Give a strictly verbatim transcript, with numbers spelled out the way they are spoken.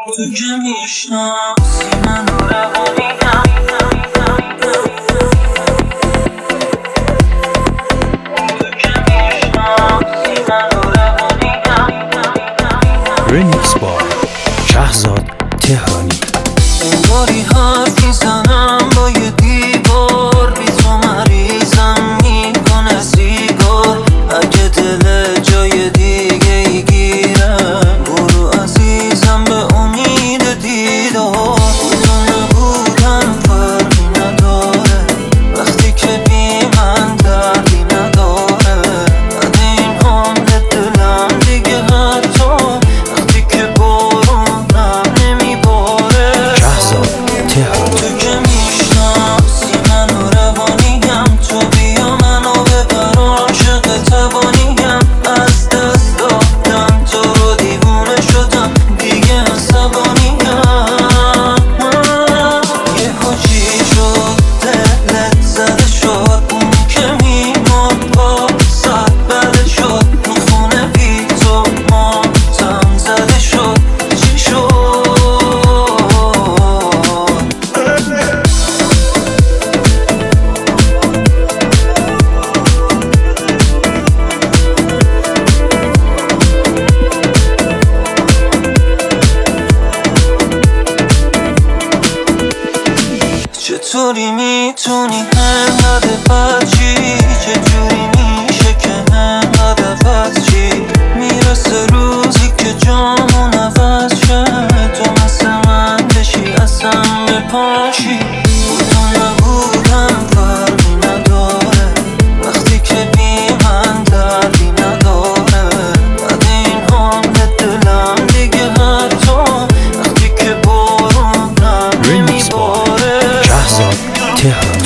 تو که میشناسی منو روانیم، تو که میشناسی منو روانیم. ریمیکس با شهزاد تهرانی. انگاری حرف میزنم با یه دیوار، بی تو مریضم میکنه سیگار. اگه دل جای دیگه ای گیره، برو عزیزم به امید دیدار. تو نبودن فرقی نداره، وقتی که بی من دردی نداره. بعد این عمر دلم دیگه حتی وقتی که بارونم نمیباره. تو که میشناسی منو روانیم، تو بیا منو ببر عاشق توانیم. از دست دادم تو رو دیوونه شدم دیگه عصبانیم. یه چی شد دلت زده شد، اون که میمرد با صد بله شد. این خونه بی تو ماتم زده شد، چی شد؟ چطوری میتونی انقدر بچی؟ چجوری میشه که انقدر عوض چی؟ میرسه روزی که جامون عوض شه، تو مثل من بشی اصلا بپاشی. تو نبودم فرقی نداره، وقتی که بی من دردی نداره. بعد این عمر دلم دیگه حتی وقتی که بارونم نمیباره. شهزاد تهرانی.